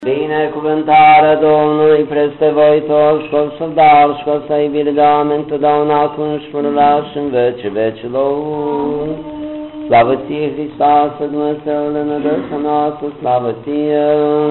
Binecuvântarea Domnului peste voi toți, și o să dar, și o să-i virgam întotdeauna acum și pururea și în vecii vecilor. Slavă ție, Hristoase, Dumnezeule, nădejdea noastră, slavă ție!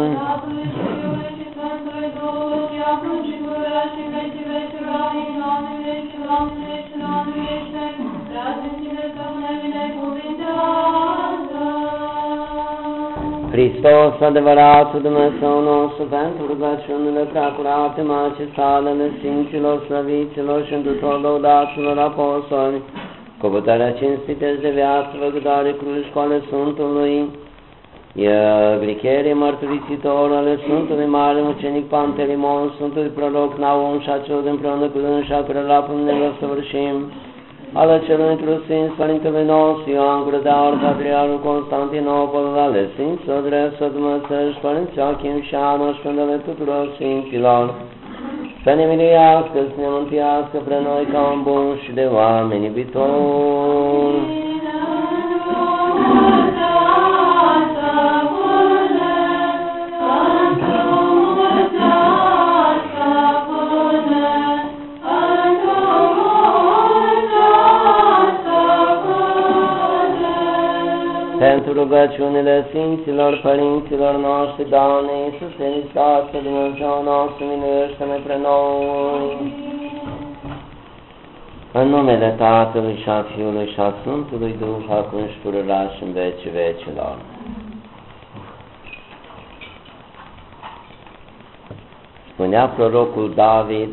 Hristos, adevăratul Dumnezeu nostru, pentru rugăciunile preacurate, macestatele Sfinților, Slăviților și tuturor lăudaților apostoli, cu puterea cinstită de viață, văgătoare cruci cu ale Sfântului, Glicherii mărturisitor ale Sfântului Mare Mucenic Pantelimon, Sfântului Proroc Naum și acelor împreună cu dânsa, care la până săvârșim, ale celui într-un Sfinț, Părintelui nostru, Ioan Gură de Aur, Patriarhul Constantinopol, ale Sfinților Drept Dumnezeu și Părinții Achim și Ana și Pândele tuturor Sfinților, să ne miliască, să ne mântuiască pre noi ca un bun și de oameni iubitori. Pentru rugăciunile Sfinților Părinților noștri, Doamne Iisuse Hristoase, Dumnezeu nostru, miluiește-ne pre noi. În numele Tatălui și a Fiului și a Sfântului Duh, acum și pururea și în vecii vecilor. Spunea prorocul David,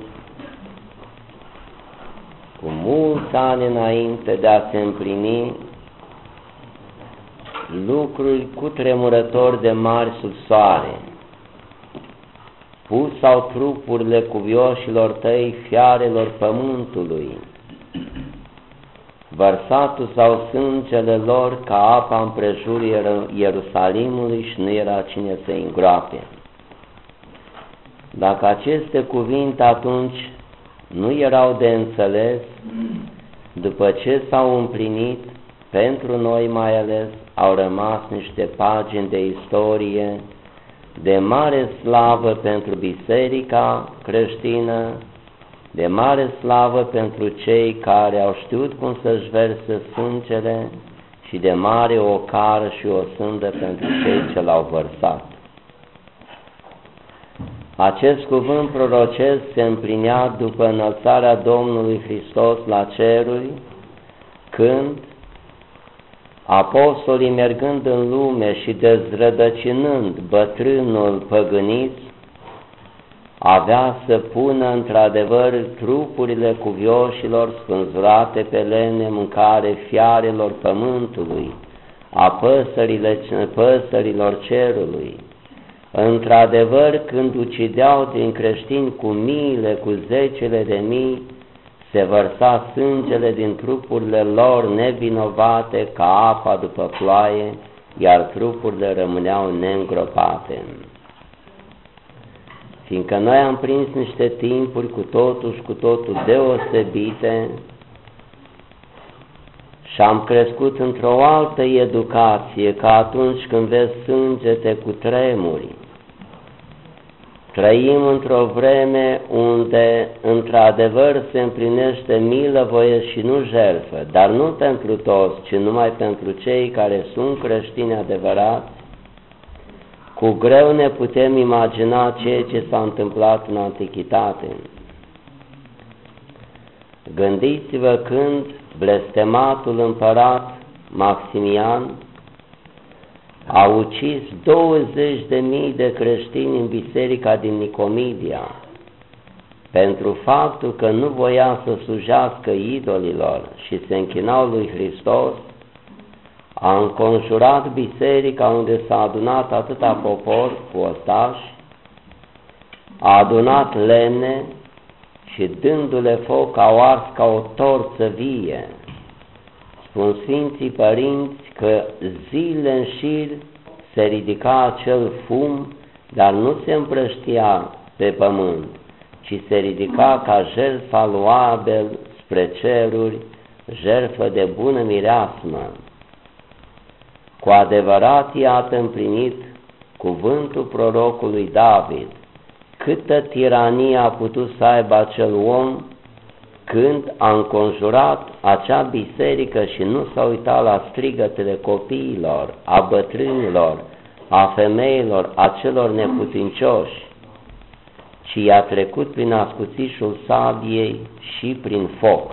cu mulți ani înainte de a se împlini lucruri cutremurători de mari sub soare, pus au trupurile cuvioșilor tăi fiarelor pământului, vărsatu sau sângele lor ca apa împrejur Ierusalimului și nu era cine să-i îngroape. Dacă aceste cuvinte atunci nu erau de înțeles, după ce s-au împlinit, pentru noi mai ales, au rămas niște pagini de istorie de mare slavă pentru biserica creștină, de mare slavă pentru cei care au știut cum să-și verse sângele și de mare ocară și o sândă pentru cei ce l-au vărsat. Acest cuvânt prorocesc se împlinea după înălțarea Domnului Hristos la ceruri, când apostolii, mergând în lume și dezrădăcinând bătrânul păgânism, avea să pună într-adevăr trupurile cuvioșilor spânzurate pe lene, mâncare fiarelor pământului, a păsărilor cerului. Într-adevăr, când ucideau din creștini cu miile, cu zecile de mii, se vărsa sângele din trupurile lor nevinovate ca apa după ploaie, iar trupurile rămâneau neîngropate. Fiindcă noi am prins niște timpuri cu totul deosebite și am crescut într-o altă educație, ca atunci când vezi sânge te cutremuri. Trăim într-o vreme unde, într-adevăr, se împlinește milă, voie și nu jertfă, dar nu pentru toți, ci numai pentru cei care sunt creștini adevărați. Cu greu ne putem imagina ceea ce s-a întâmplat în Antichitate. Gândiți-vă când blestematul împărat Maximian a ucis 20.000 de creștini în biserica din Nicomedia pentru faptul că nu voia să slujească idolilor și se închinau lui Hristos. A înconjurat biserica unde s-a adunat atâta popor cu ostași, a adunat lemne și dându-le foc au ars ca o torță vie. Spun Sfinții Părinți că zile în șir se ridica acel fum, dar nu se împrăștia pe pământ, ci se ridica ca jertfa lui Abel spre ceruri, jertfă de bună mireasmă. Cu adevărat, iată împlinit cuvântul prorocului David, câtă tiranie a putut să aibă acel om când a înconjurat acea biserică și nu s-a uitat la strigătele copiilor, a bătrânilor, a femeilor, a celor neputincioși, ci i-a trecut prin ascuțișul sabiei și prin foc.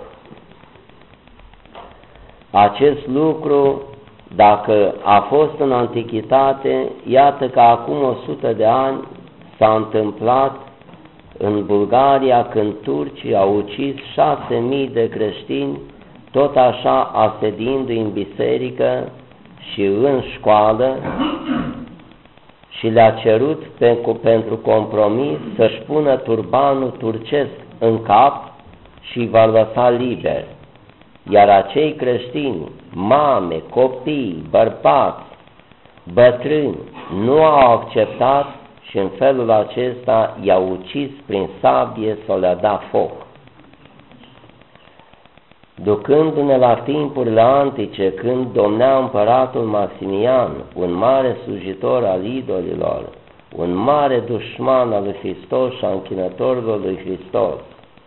Acest lucru, dacă a fost în antichitate, iată că acum 100 de ani s-a întâmplat în Bulgaria, când turcii au ucis 6.000 de creștini, tot așa asediindu-i în biserică și în școală, și le-a cerut pentru compromis să-și pună turbanul turcesc în cap și îi va lăsa liber. Iar acei creștini, mame, copii, bărbați, bătrâni, nu au acceptat și în felul acesta i-au ucis prin sabie sau le-a dat foc. Ducându-ne la timpurile antice, când domnea împăratul Maximian, un mare slujitor al idolilor, un mare dușman al lui Hristos și a închinătorilor lui Hristos,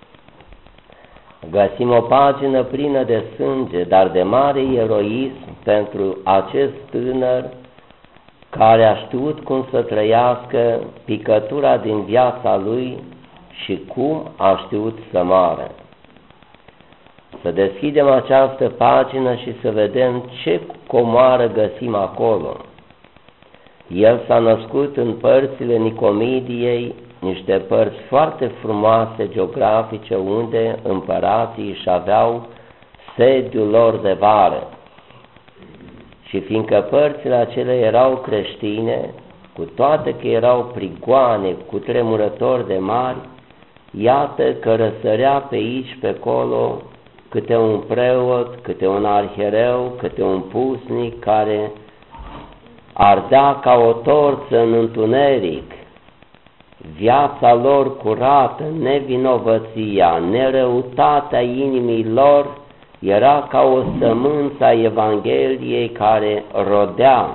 găsim o pagină plină de sânge, dar de mare eroism pentru acest tânăr care a știut cum să trăiască picătura din viața lui și cum a știut să moară. Să deschidem această pagină și să vedem ce comoară găsim acolo. El s-a născut în părțile Nicomidiei, niște părți foarte frumoase geografice, unde împărații își aveau sediul lor de vară. Și fiindcă părțile acelea erau creștine, cu toate că erau prigoane, cu tremurători de mari, iată că răsărea pe aici, pe acolo, câte un preot, câte un arhiereu, câte un pusnic care ardea ca o torță în întuneric. Viața lor curată, nevinovăția, nerăutatea inimii lor era ca o sămânță a Evangheliei care rodea,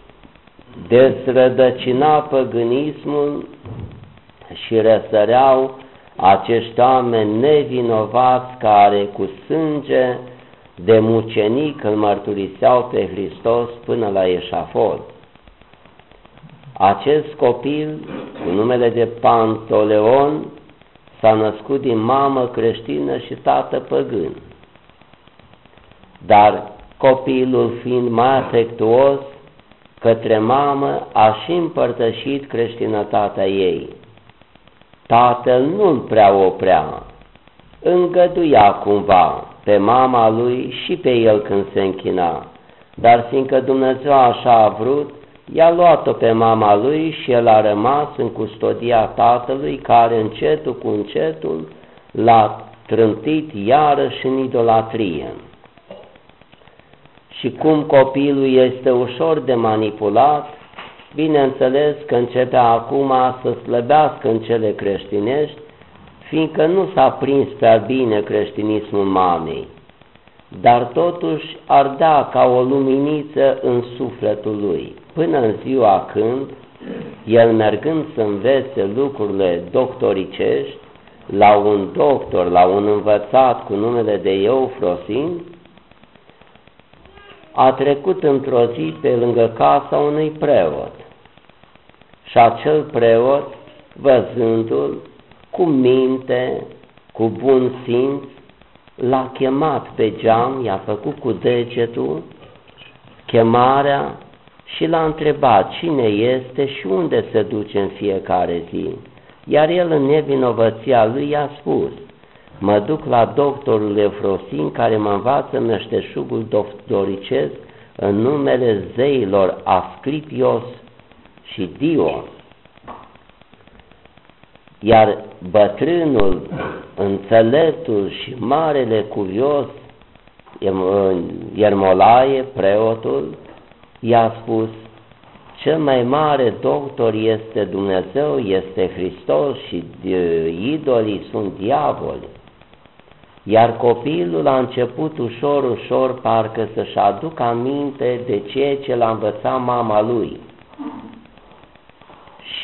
dezrădăcina păgânismul și răsăreau acești oameni nevinovați care cu sânge de mucenic îl mărturiseau pe Hristos până la eșafod. Acest copil, cu numele de Pantoleon, s-a născut din mamă creștină și tată păgân. Dar copilul, fiind mai afectuos către mamă, a și împărtășit creștinătatea ei. Tatăl nu-l prea oprea, îngăduia cumva pe mama lui și pe el când se închina, dar fiindcă Dumnezeu așa a vrut, i-a luat-o pe mama lui și el a rămas în custodia tatălui, care încetul cu încetul l-a trântit iarăși în idolatrie. Și cum copilul este ușor de manipulat, bineînțeles că începea acum să slăbească în cele creștinești, fiindcă nu s-a prins prea bine creștinismul mamei, dar totuși ardea ca o luminiță în sufletul lui, până în ziua când, el mergând să învețe lucrurile doctoricești, la un doctor, la un învățat cu numele de Eufrosin, a trecut într-o zi pe lângă casa unui preot. Și acel preot, văzându-l, cu minte, cu bun simț, l-a chemat pe geam, i-a făcut cu degetul chemarea și l-a întrebat cine este și unde se duce în fiecare zi. Iar el, în nevinovăția lui, i-a spus: mă duc la doctorul Eufrosin, care mă învață meșteșugul doctoricesc în numele zeilor Asclepios și Dion. Iar bătrânul, înțelesul și marele curios, Iermolae, preotul, i-a spus: cel mai mare doctor este Dumnezeu, este Hristos și idolii sunt diavoli. Iar copilul a început ușor, ușor, parcă să-și aducă aminte de ceea ce l-a învățat mama lui.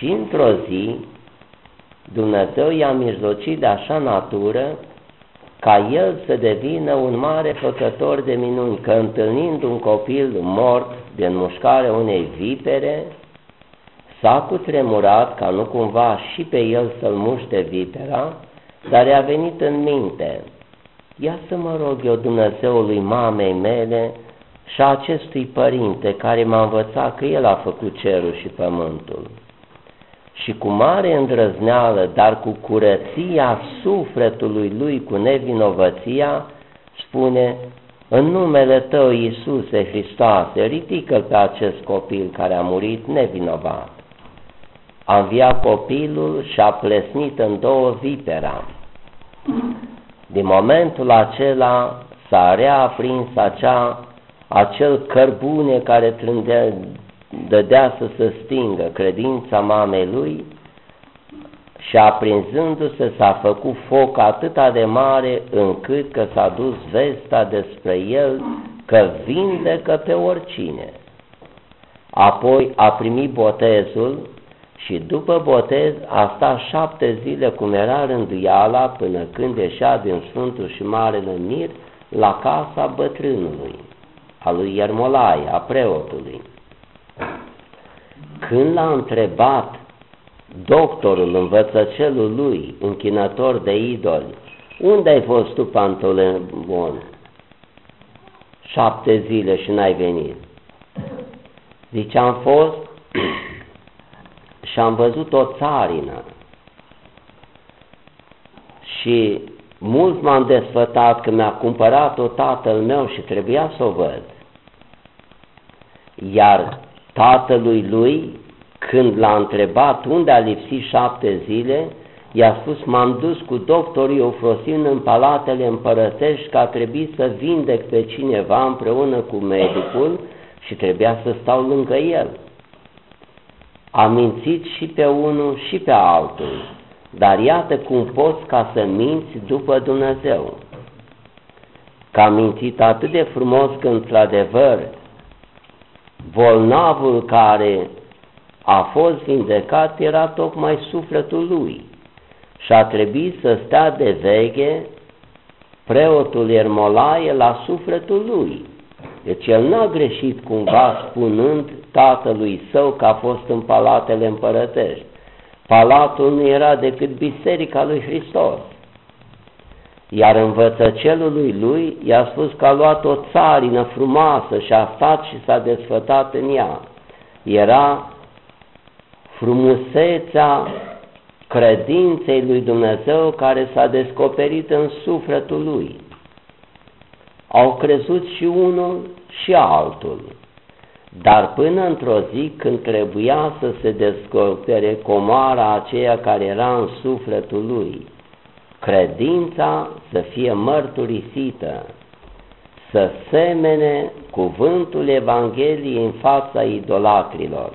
Și într-o zi, Dumnezeu i-a mijlocit de așa natură ca el să devină un mare făcător de minuni, că întâlnind un copil mort de înmușcarea unei vipere, s-a cutremurat ca nu cumva și pe el să-l muște vipera, dar i-a venit în minte: ia să mă rog eu Dumnezeului mamei mele și a acestui părinte care m-a învățat că el a făcut cerul și pământul. Și cu mare îndrăzneală, dar cu curăția sufletului lui, cu nevinovăția, spune: în numele Tău, Iisuse Hristoase, ridică-l pe acest copil care a murit nevinovat. A înviat copilul și a plesnit în două vipera. Din momentul acela s-a reaprins acel cărbune care dădea să se stingă credința mamei lui, și aprinzându-se s-a făcut foc atât de mare încât că s-a dus vestea despre el că vindecă pe oricine. Apoi a primit botezul și după botez a stat 7 zile, cum era rânduiala, până când ieșea din Sfântul și Marele Mir la casa bătrânului, a lui Iermolae, a preotului. Când l-a întrebat doctorul, învățăcelul lui, închinător de idoli: unde ai fost tu, Pantolemon, 7 zile și n-ai venit? Zice: am fost și am văzut o țarină și mult m-am desfătat că mi-a cumpărat-o tatăl meu și trebuia să o văd. Iar tatălui lui, când l-a întrebat unde a lipsit 7 zile, i-a spus: m-am dus cu doctorii Eufrosin în palatele împărătești, că a trebuit să vindec pe cineva împreună cu medicul și trebuia să stau lângă el. A mințit și pe unul și pe altul, dar iată cum poți ca să minți după Dumnezeu. Că a mințit atât de frumos că, într-adevăr, bolnavul care a fost vindecat era tocmai sufletul lui și a trebuit să stea de veche preotul Iermolae la sufletul lui. Deci el n-a greșit cumva spunând tatălui său că a fost în palatele împărătești. Palatul nu era decât biserica lui Hristos. Iar învățăcelului lui i-a spus că a luat o țarină frumoasă și a stat și s-a desfătat în ea. Era frumusețea credinței lui Dumnezeu care s-a descoperit în sufletul lui. Au crezut și unul și altul, dar până într-o zi, când trebuia să se descopere comoara aceea care era în sufletul lui, credința să fie mărturisită, să semene cuvântul Evangheliei în fața idolatrilor.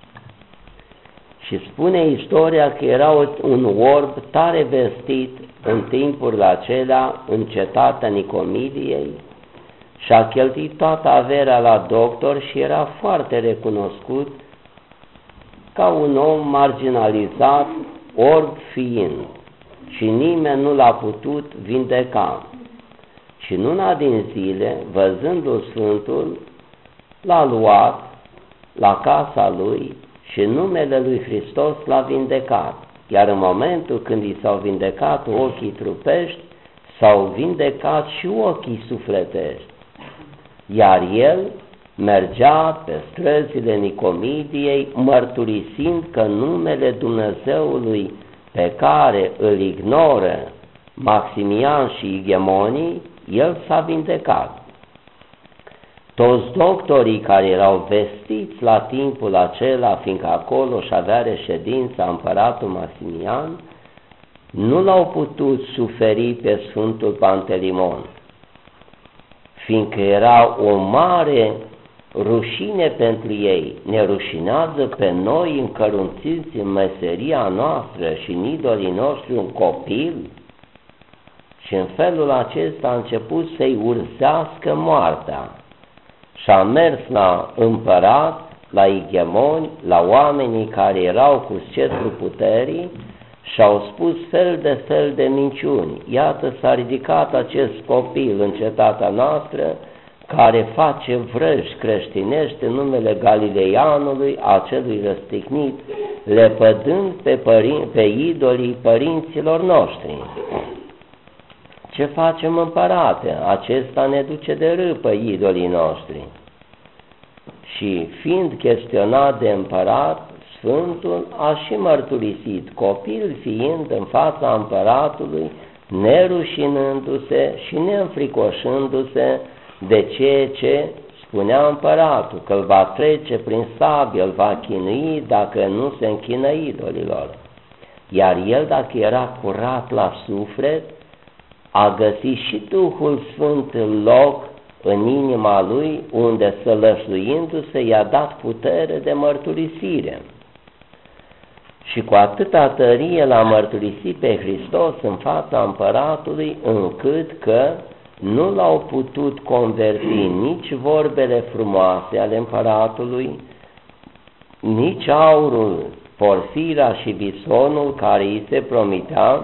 Și spune istoria că era un orb tare vestit în timpurile acelea în cetatea Nicomidiei și a cheltuit toată averea la doctor și era foarte recunoscut ca un om marginalizat, orb fiind, și nimeni nu l-a putut vindeca. Și în una din zile, văzându-l Sfântul, l-a luat la casa lui și în numele lui Hristos l-a vindecat. Iar în momentul când i s-au vindecat ochii trupești, s-au vindecat și ochii sufletești. Iar el mergea pe străzile Nicomidiei mărturisind că numele Dumnezeului pe care îl ignoră Maximian și igemonii, el s-a vindecat. Toți doctorii care erau vestiți la timpul acela, fiindcă acolo și avea reședința împăratul Maximian, nu l-au putut suferi pe Sfântul Pantelimon, fiindcă era o mare rușine pentru ei. Ne rușinează pe noi încărunțiți în meseria noastră și în idolii noștri un copil? Și în felul acesta a început să-i urzească moartea. Și a mers la împărat, la igemoni, la oamenii care erau cu scetrul puterii și au spus fel de minciuni. Iată, s-a ridicat acest copil în cetatea noastră care face vrăji creștinești în numele Galileianului, acelui răstignit, lepădând pe idolii părinților noștri. Ce facem, împărate? Acesta ne duce de râpă idolii noștri. Și fiind chestionat de împărat, Sfântul a și mărturisit, copil fiind în fața împăratului, nerușinându-se și neînfricoșându-se de ceea ce spunea împăratul, că îl va trece prin sabie, îl va chinui dacă nu se închină idolilor. Iar el, dacă era curat la suflet, a găsit și Duhul Sfânt în loc în inima lui, unde, sălășluindu-se, i-a dat putere de mărturisire. Și cu atâta tărie l-a mărturisit pe Hristos în fața împăratului, încât că nu l-au putut converti nici vorbele frumoase ale împăratului, nici aurul, porfira și bisonul care îi se promitea,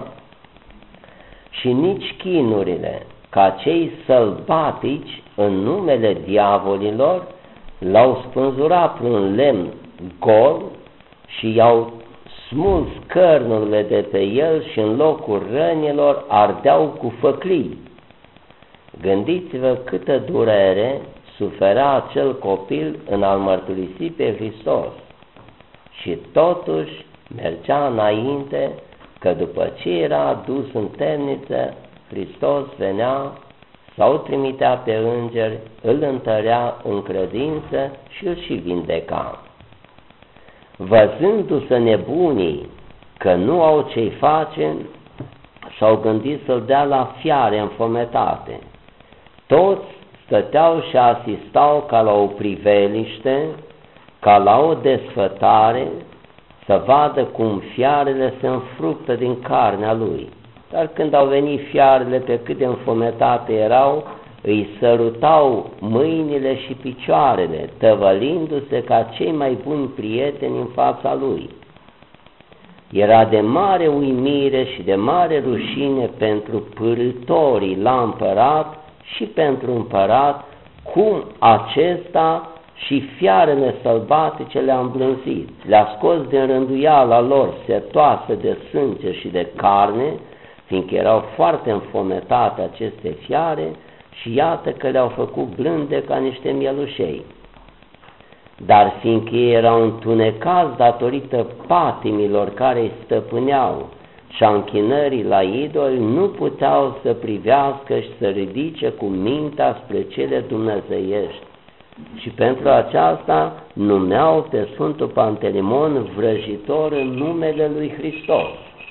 și nici chinurile, ca cei sălbatici, în numele diavolilor, l-au spânzurat un lemn gol și i-au smuls cărnurile de pe el și în locul rănilor ardeau cu făclii. Gândiți-vă câtă durere suferea acel copil în a-L mărturisi pe Hristos și totuși mergea înainte, că după ce era adus în temniță, Hristos venea sau trimitea pe îngeri, îl întărea în credință și îl și vindeca. Văzându-se nebunii că nu au ce-i face, s-au gândit să-l dea la fiare înfometate. Toți stăteau și asistau ca la o priveliște, ca la o desfătare, să vadă cum fiarele se înfruptă din carnea lui. Dar când au venit fiarele, pe cât de înfometate erau, îi sărutau mâinile și picioarele, tăvălindu-se ca cei mai buni prieteni în fața lui. Era de mare uimire și de mare rușine pentru pârâtorii la împărat și pentru împărat, cum acesta și fiarele sălbatice le-a îmblânzit, le-a scos din rânduiala lor setoase de sânge și de carne, fiindcă erau foarte înfometate aceste fiare, și iată că le-au făcut blânde ca niște mielușei. Dar fiindcă ei erau întunecați datorită patimilor care îi stăpâneau și a închinării la idoli, nu puteau să privească și să ridice cu mintea spre cele dumnezeiești. Și pentru aceasta numeau pe Sfântul Pantelimon vrăjitor în numele lui Hristos.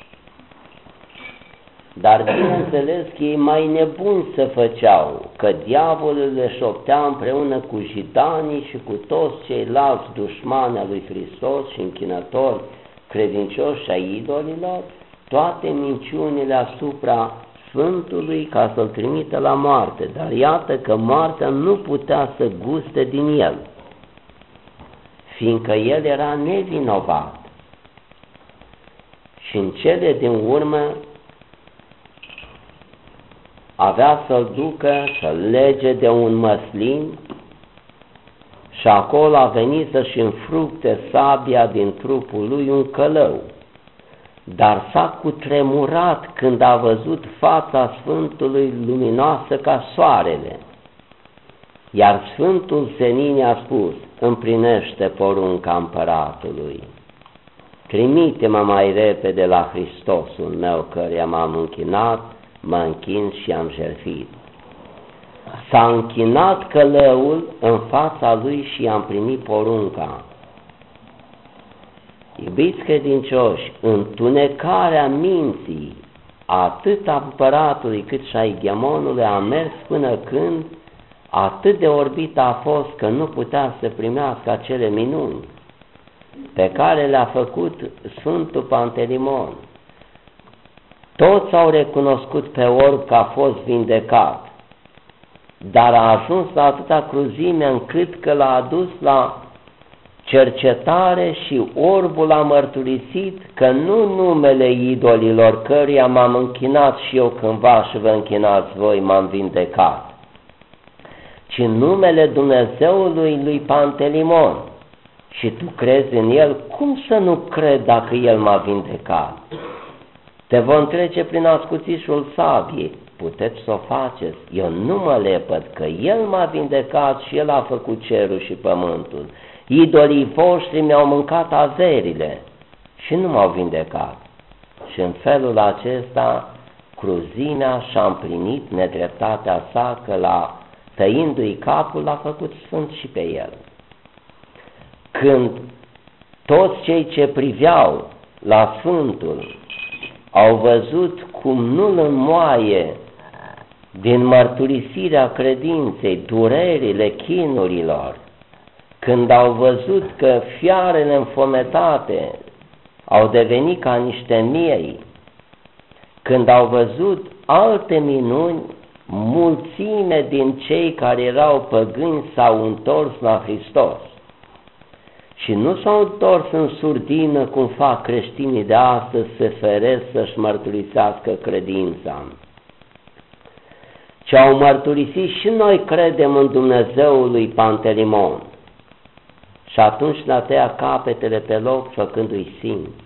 Dar bineînțeles că ei mai nebuni se făceau, că diavolul le șoptea împreună cu gitanii și cu toți ceilalți dușmani al lui Hristos și închinători credincioși ai idolilor, toate minciunile asupra Sfântului ca să-l trimită la moarte. Dar iată că moartea nu putea să guste din el, fiindcă el era nevinovat. Și în cele din urmă avea să-l ducă, să-l lege de un măslin și acolo a venit să-și înfructe sabia din trupul lui un călău. Dar s-a cutremurat când a văzut fața Sfântului luminoasă ca soarele. Iar Sfântul Senin a spus: împlinește porunca împăratului, trimite-mă mai repede la Hristosul meu căruia m-am închinat, mă închin și am jertfit. S-a închinat călăul în fața lui și am primit porunca. Iubiți credincioși, întunecarea minții atât a împăratului cât și a ighemonului a mers până când atât de orbit a fost că nu putea să primească acele minuni pe care le-a făcut Sfântul Pantelimon. Toți au recunoscut pe orb că a fost vindecat, dar a ajuns la atâta cruzime încât că l-a adus la cercetare și orbul a mărturisit că nu numele idolilor căruia m-am închinat și eu cândva și vă închinați voi m-am vindecat, ci numele Dumnezeului lui Pantelimon. Și tu crezi în el? Cum să nu cred dacă el m-a vindecat? Te vom trece prin ascuțișul sabiei. Puteți să o faceți. Eu nu mă lepăd că el m-a vindecat și el a făcut cerul și pământul. Idolii voștri mi-au mâncat averile și nu m-au vindecat. Și în felul acesta cruzimea și-a împlinit nedreptatea sa, că tăindu-i capul l-a făcut sfânt și pe el. Când toți cei ce priveau la Sfântul au văzut cum nu-l înmoaie din mărturisirea credinței durerile chinurilor, când au văzut că fiarele înfometate au devenit ca niște miei, când au văzut alte minuni, mulțime din cei care erau păgâni s-au întors la Hristos. Și nu s-au întors în surdină cum fac creștinii de astăzi, se feresc să-și mărturisească credința, ci au mărturisit și noi credem în Dumnezeul lui Pantelimon. Și atunci l-a tăiat capetele pe loc, făcându-i simți.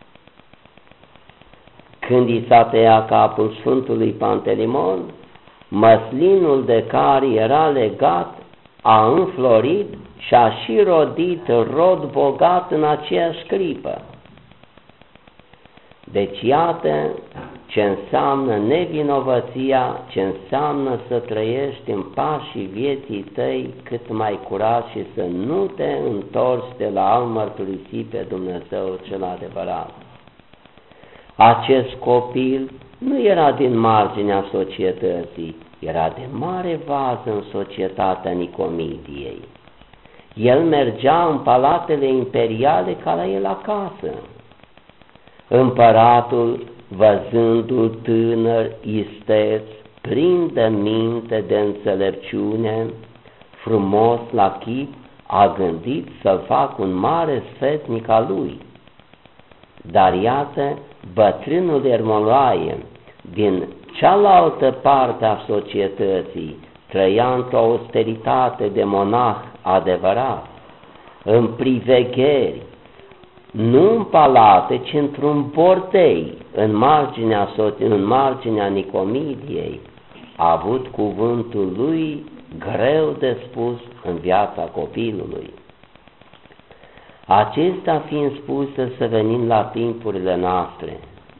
Când i s-a tăiat capul Sfântului Pantelimon, măslinul de care era legat a înflorit și a și rodit rod bogat în aceeași clipă. Deci iată ce înseamnă nevinovăția, ce înseamnă să trăiești în pașii vieții tăi cât mai curat și să nu te întorci de la a mărturisi pe Dumnezeu cel adevărat. Acest copil nu era din marginea societății, era de mare vază în societatea Nicomidiei. El mergea în palatele imperiale ca la el acasă. Împăratul, văzându-l tânăr, isteț, plin de minte, de înțelepciune, frumos la chip, a gândit să-l facă un mare sfetnic al lui. Dar iată, bătrânul Ermolaie, din cealaltă parte a societății, trăia într-o austeritate de monah adevărat, în privegheri, nu în palate, ci într-un bordei, în marginea Nicomidiei, a avut cuvântul lui greu de spus în viața copilului. Acestea fiind spuse, să venim la timpurile noastre.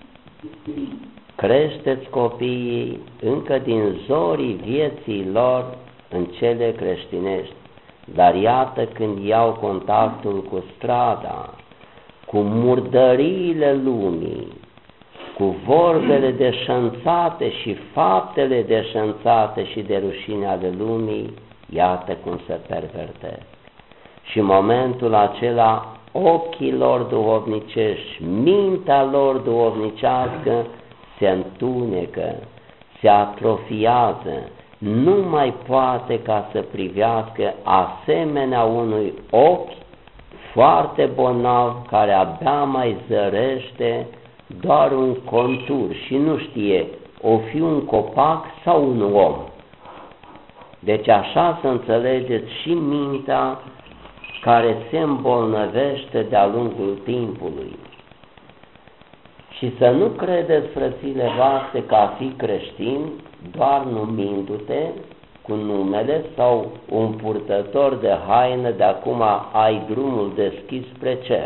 Creșteți copiii încă din zorii vieții lor în cele creștinești, dar iată când iau contactul cu strada, cu murdăriile lumii, cu vorbele deșanțate și faptele deșanțate și de rușine ale lumii, iată cum se pervertesc. Și în momentul acela ochii lor duhovnicești, mintea lor duhovnicească se întunecă, se atrofiază, nu mai poate ca să privească asemenea unui ochi foarte bolnav care abia mai zărește doar un contur și nu știe o fi un copac sau un om. Deci așa să înțelegeți și mintea care se îmbolnăvește de-a lungul timpului. Și să nu credeți, frățile voastre, că a fi creștin doar numindu-te cu numele sau un purtător de haină de acum ai drumul deschis spre cer.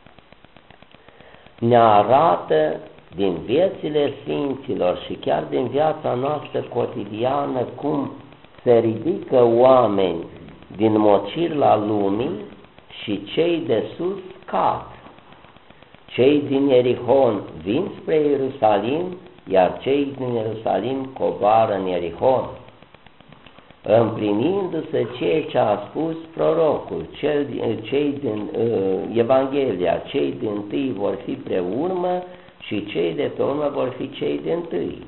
Ne arată din viețile sfinților și chiar din viața noastră cotidiană cum se ridică oameni din mocirla lumii și cei de sus cad. Cei din Ierihon vin spre Ierusalim, iar cei din Ierusalim coboară în Ierihon, împlinindu-se ceea ce a spus prorocul, cei din Evanghelia, cei din tâi vor fi pre urmă și cei de pe urmă vor fi cei din tâi.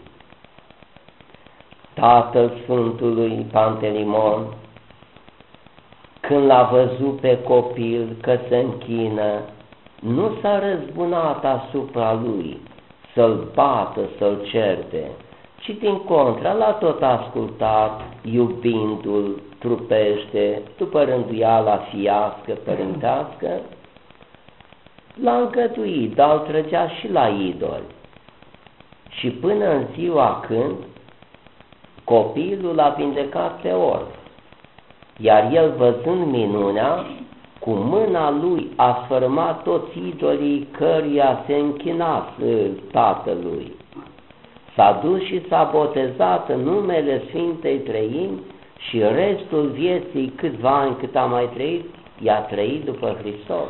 Tatăl Sfântului Pantelimon când l-a văzut pe copil că se închină, nu s-a răzbunat asupra lui să-l bată, să-l certe, ci din contră l-a tot ascultat, iubindu-l trupește, după rânduiala fiască, părintească, l-a îngăduit, dar îl trăgea și la idoli. Și până în ziua când copilul l-a vindecat pe orb, iar el, văzând minunea, cu mâna lui a sfărâmat toți idolii căruia se închina tatălui. S-a dus și s-a botezat în numele Sfintei Treimi și restul vieții, câțiva ani cât a mai trăit, i-a trăit după Hristos.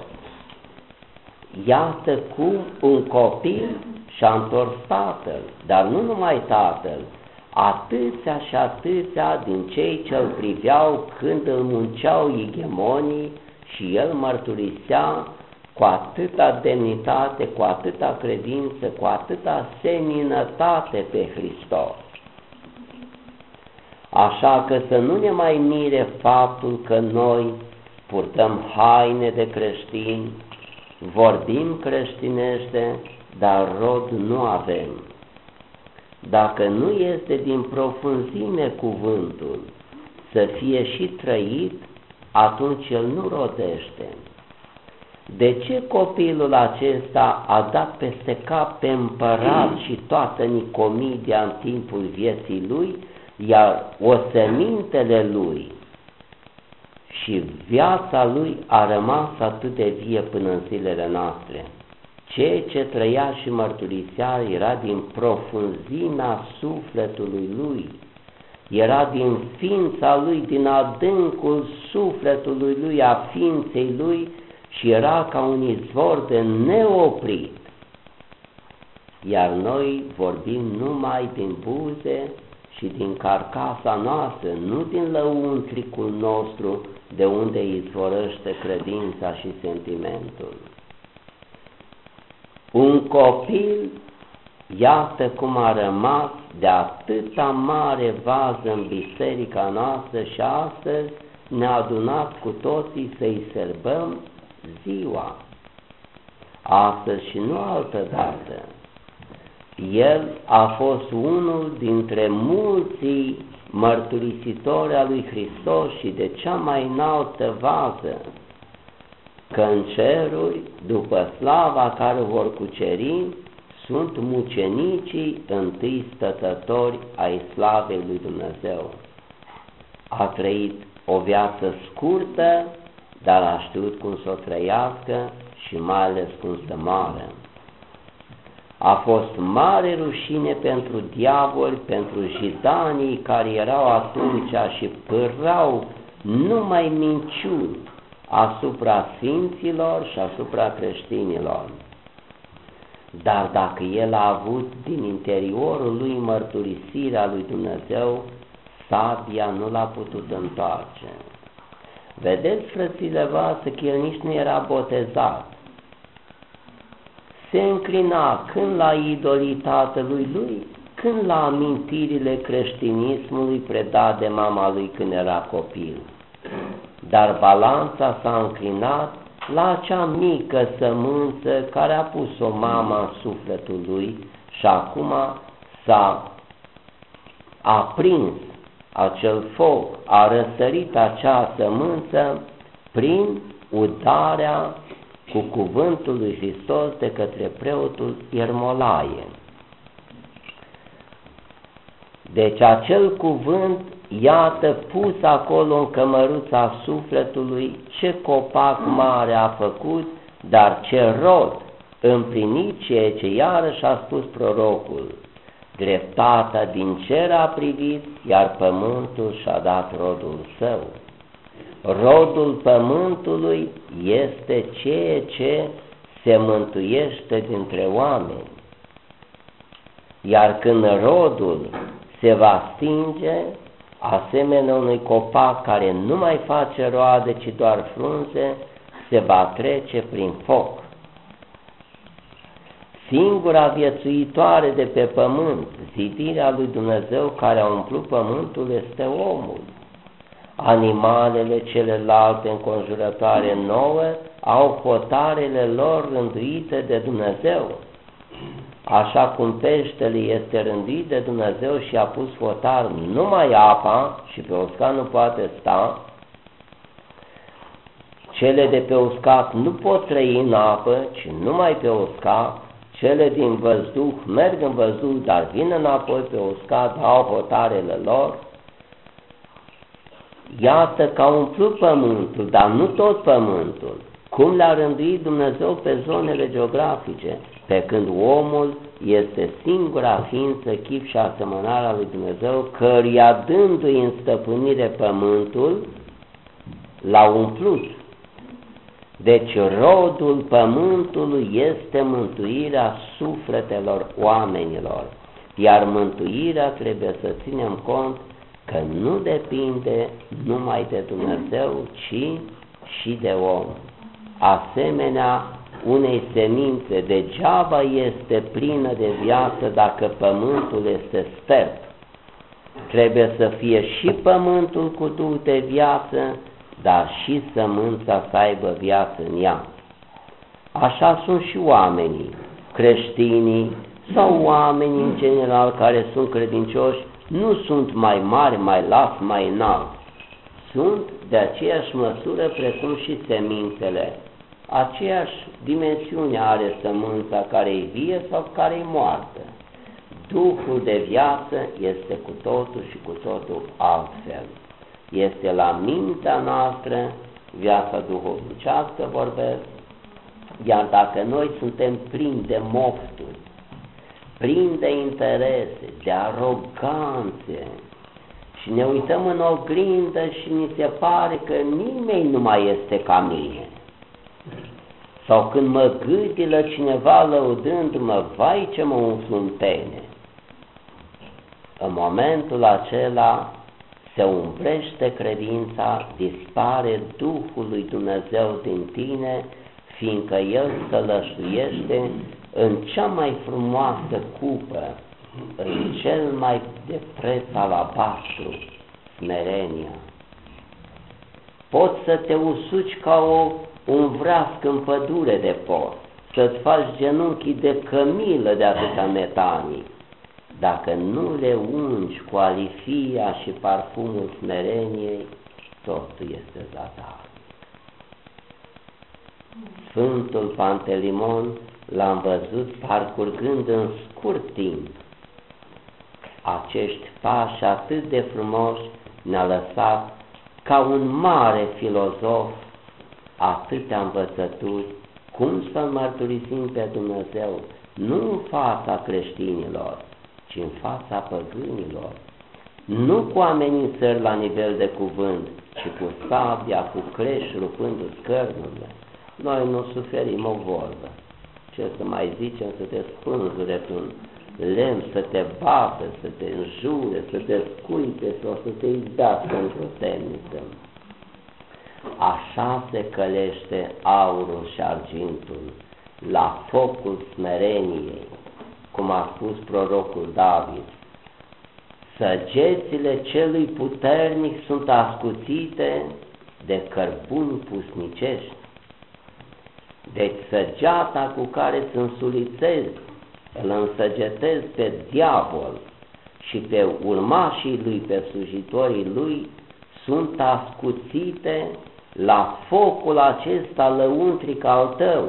Iată cum un copil și-a întors tatăl, dar nu numai tatăl, atâția și atâția din cei ce îl priveau când îl munceau igemonii și el mărturisea cu atâta demnitate, cu atâta credință, cu atâta seninătate pe Hristos. Așa că să nu ne mai mire faptul că noi purtăm haine de creștini, vorbim creștinește, dar rod nu avem. Dacă nu este din profunzime cuvântul să fie și trăit, atunci el nu rodește. De ce copilul acesta a dat peste cap pe împărat și toată Nicomedia în timpul vieții lui, iar osemintele lui și viața lui a rămas atât de vie până în zilele noastre? Ceea ce trăia și mărturisea era din profunzimea sufletului lui, era din ființa lui, din adâncul sufletului lui, a ființei lui, și era ca un izvor de neoprit. Iar noi vorbim numai din buze și din carcasa noastră, nu din lăuntricul nostru, de unde izvorăște credința și sentimentul. Un copil, iată cum a rămas de atâta mare vază în biserica noastră și astăzi ne-a adunat cu toții să-i sărbăm ziua. Astăzi și nu altă dată. El a fost unul dintre mulții mărturisitori a lui Hristos și de cea mai înaltă vază, că în ceruri, după slava care o vor cuceri, sunt mucenicii întâi stătători ai slavei lui Dumnezeu. A trăit o viață scurtă, dar a știut cum să o trăiască și mai ales cum să moară. A fost mare rușine pentru diavoli, pentru jidanii care erau atunci și pârau numai minciuni asupra sfinților și asupra creștinilor. Dar dacă el a avut din interiorul lui mărturisirea lui Dumnezeu, sabia nu l-a putut întoarce. Vedeți, frățile voastre, că el nici nu era botezat. Se înclina când la idolii tatălui lui, când la amintirile creștinismului predat de mama lui când era copil. Dar balanța s-a înclinat la acea mică sămânță care a pus-o mama în sufletul lui și acum s-a aprins acel foc, a răsărit acea sămânță prin udarea cu cuvântul lui Hristos de către preotul Iermolaie. Deci acel cuvânt, iată, pus acolo în cămăruța sufletului, ce copac mare a făcut, dar ce rod împlinit ceea ce iarăși a spus prorocul. Dreptatea din cer a privit, iar pământul și-a dat rodul său. Rodul pământului este ceea ce se mântuiește dintre oameni. Iar când rodul se va stinge, asemenea unui copac care nu mai face roade, ci doar frunze, se va trece prin foc. Singura viețuitoare de pe pământ, zidirea lui Dumnezeu care a umplut pământul, este omul. Animalele celelalte înconjurătoare nouă au hotarele lor rânduite de Dumnezeu. Așa cum peștele este rânduit de Dumnezeu și a pus hotar numai apa și pe uscat nu poate sta, cele de pe uscat nu pot trăi în apă, ci numai pe uscat. Cele din văzduh merg în văzduh, dar vin înapoi pe uscat, au hotarele lor. Iată că au umplut pământul, dar nu tot pământul, cum le-a rânduit Dumnezeu pe zonele geografice, pe când omul este singura ființă, chip și asemănarea lui Dumnezeu, căruia dându-i în stăpânire pământul, l-a umplut. Deci rodul pământului este mântuirea sufletelor oamenilor, iar mântuirea trebuie să ținem cont că nu depinde numai de Dumnezeu, ci și de om. Asemenea, unei semințe degeaba este plină de viață dacă pământul este sterp. Trebuie să fie și pământul cu duh de viață, dar și sămânța să aibă viață în ea. Așa sunt și oamenii, creștinii sau oamenii în general care sunt credincioși, nu sunt mai mari, mai lați, mai înalți. Sunt de aceeași măsură precum și semințele. Aceeași dimensiune are sămânța care e vie sau care e moartă. Duhul de viață este cu totul și cu totul altfel. Este la mintea noastră, viața duhovnicească vorbesc, iar dacă noi suntem plini de mofturi, plini de interese, de aroganțe și ne uităm în oglindă și ni se pare că nimeni nu mai este ca mine, sau când mă gâdilă cineva lăudându-mă, vai ce mă umflu în pene, în momentul acela se umbrește credința, dispare Duhul lui Dumnezeu din tine, fiindcă El sălășluiește în cea mai frumoasă cupă, în cel mai de preț alabastru, smerenia. Poți să te usuci ca un vreasc în pădure de post, să-ți faci genunchii de cămilă de atâta metanii. Dacă nu le ungi cu alifia și parfumul smereniei, totul este zadarnic. Sfântul Pantelimon l-am văzut parcurgând în scurt timp acești pași atât de frumoși, ne-a lăsat ca un mare filozof atâtea învățături, cum să-L mărturisim pe Dumnezeu, nu în fața creștinilor, ci în fața păgânilor, nu cu amenințări la nivel de cuvânt, ci cu sabia, cu creș, rupându-ți cărnurile. Noi nu suferim o vorbă. Ce să mai zicem, să te spânzure un lemn, să te bată, să te înjure, să te scuipe sau să te izbească într-o temniță. Așa se călește aurul și argintul la focul smereniei, cum a spus prorocul David. Săgețile celui puternic sunt ascuțite de cărbuni pusnicești. Deci săgeata cu care îți însulițezi, îl însăgetezi pe diavol și pe urmașii lui, pe slujitorii lui, sunt ascuțite la focul acesta lăuntric al tău.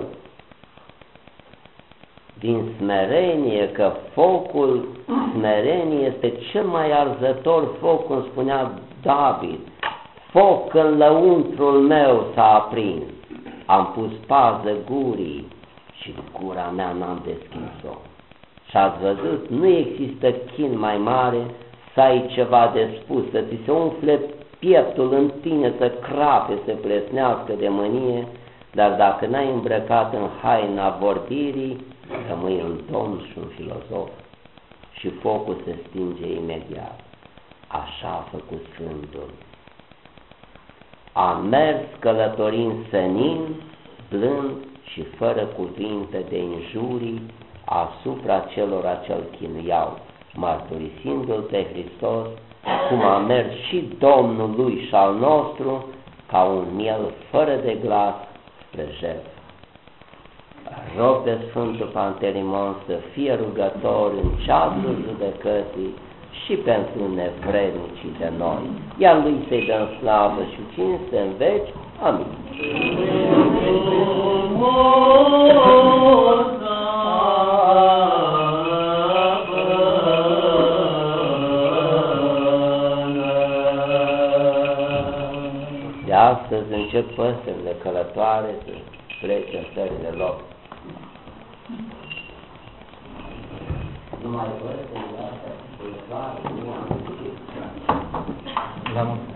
Din smerenie, că focul smerenie este cel mai arzător foc, cum spunea David. Foc în lăuntrul meu s-a aprins, am pus pază gurii și gura mea n-am deschis-o. Și ați văzut, nu există chin mai mare să ai ceva de spus, să ți se umfle pieptul în tine, să crape, să plesnească de mânie, dar dacă n-ai îmbrăcat în haina vorbirii, rămâi un domn și un filozof și focul se stinge imediat. Așa a făcut Sfântul. A mers călătorind senin, blând și fără cuvinte de injurii asupra celor ce-l chinuiau, mărturisindu-l pe Hristos cum a mers și Domnul lui și al nostru, ca un miel fără de glas spre jertfă. Rog pe Sfântul Pantelimon să fie rugător în ceasul judecății și pentru nevrednicii de noi, iar lui să-i dăm slavă și cinste în veci. Amin. De astăzi încep păsările călătoare să plece în țările lor. Numai păsările astea, nu am